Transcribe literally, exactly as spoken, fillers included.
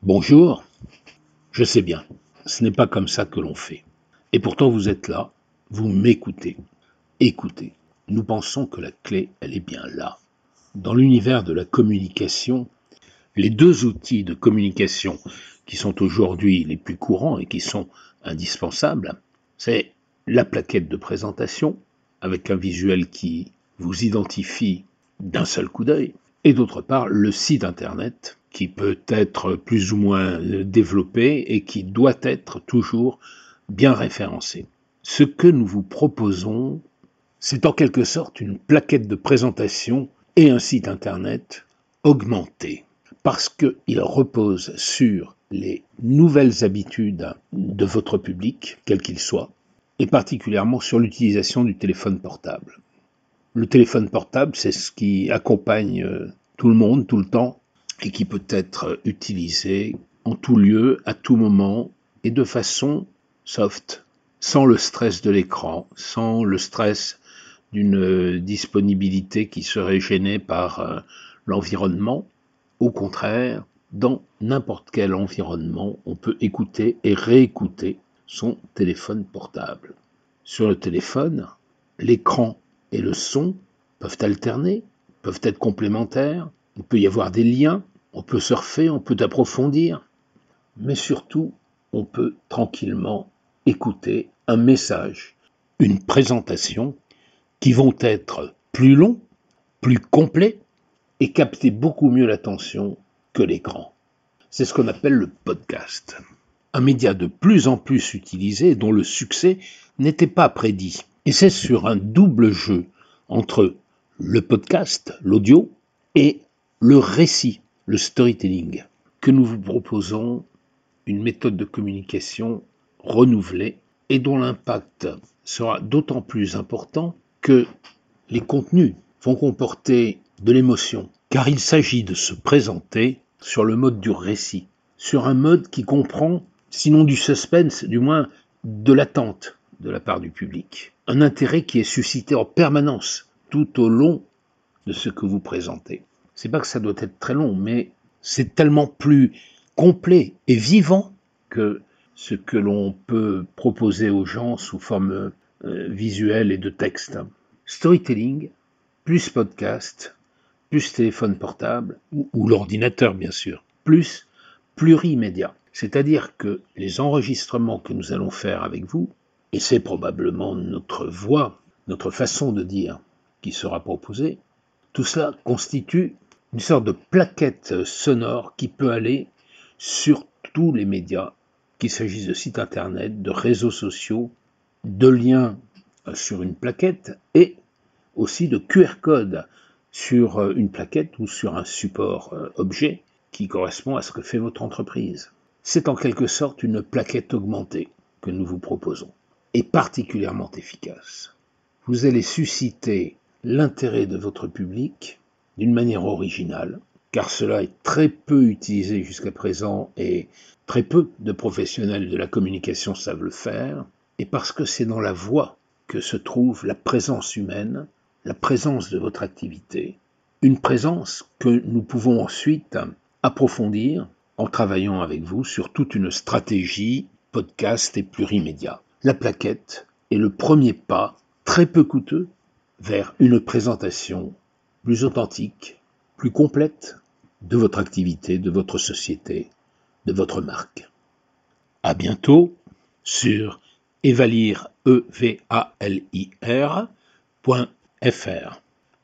Bonjour, je sais bien, ce n'est pas comme ça que l'on fait. Et pourtant vous êtes là, vous m'écoutez. Écoutez, nous pensons que la clé, elle est bien là. Dans l'univers de la communication, les deux outils de communication qui sont aujourd'hui les plus courants et qui sont indispensables, c'est la plaquette de présentation, avec un visuel qui vous identifie d'un seul coup d'œil, et d'autre part le site internet, qui peut être plus ou moins développé et qui doit être toujours bien référencé. Ce que nous vous proposons, c'est en quelque sorte une plaquette de présentation et un site internet augmenté, parce qu'il repose sur les nouvelles habitudes de votre public, quel qu'il soit, et particulièrement sur l'utilisation du téléphone portable. Le téléphone portable, c'est ce qui accompagne tout le monde, tout le temps, et qui peut être utilisé en tout lieu, à tout moment, et de façon soft, sans le stress de l'écran, sans le stress d'une disponibilité qui serait gênée par l'environnement. Au contraire, dans n'importe quel environnement, on peut écouter et réécouter son téléphone portable. Sur le téléphone, l'écran et le son peuvent alterner, peuvent être complémentaires, il peut y avoir des liens, on peut surfer, on peut approfondir, mais surtout, on peut tranquillement écouter un message, une présentation qui vont être plus longs, plus complets et capter beaucoup mieux l'attention que l'écran. C'est ce qu'on appelle le podcast. Un média de plus en plus utilisé dont le succès n'était pas prédit. Et c'est sur un double jeu entre le podcast, l'audio, et le récit, le storytelling, que nous vous proposons une méthode de communication renouvelée et dont l'impact sera d'autant plus important que les contenus vont comporter de l'émotion, car il s'agit de se présenter sur le mode du récit, sur un mode qui comprend, sinon du suspense, du moins de l'attente de la part du public. Un intérêt qui est suscité en permanence tout au long de ce que vous présentez. C'est pas que ça doit être très long, mais c'est tellement plus complet et vivant que ce que l'on peut proposer aux gens sous forme euh, visuelle et de texte. Storytelling, plus podcast, plus téléphone portable, ou, ou l'ordinateur bien sûr, plus plurimédia. C'est-à-dire que les enregistrements que nous allons faire avec vous, et c'est probablement notre voix, notre façon de dire qui sera proposée, tout cela constitue une sorte de plaquette sonore qui peut aller sur tous les médias, qu'il s'agisse de sites internet, de réseaux sociaux, de liens sur une plaquette et aussi de Q R codes sur une plaquette ou sur un support objet qui correspond à ce que fait votre entreprise. C'est en quelque sorte une plaquette augmentée que nous vous proposons et particulièrement efficace. Vous allez susciter l'intérêt de votre public d'une manière originale, car cela est très peu utilisé jusqu'à présent et très peu de professionnels de la communication savent le faire, et parce que c'est dans la voix que se trouve la présence humaine, la présence de votre activité, une présence que nous pouvons ensuite approfondir en travaillant avec vous sur toute une stratégie podcast et plurimédia. La plaquette est le premier pas, très peu coûteux, vers une présentation plus authentique, plus complète de votre activité, de votre société, de votre marque. À bientôt sur evalir, E V A L I R, point F R.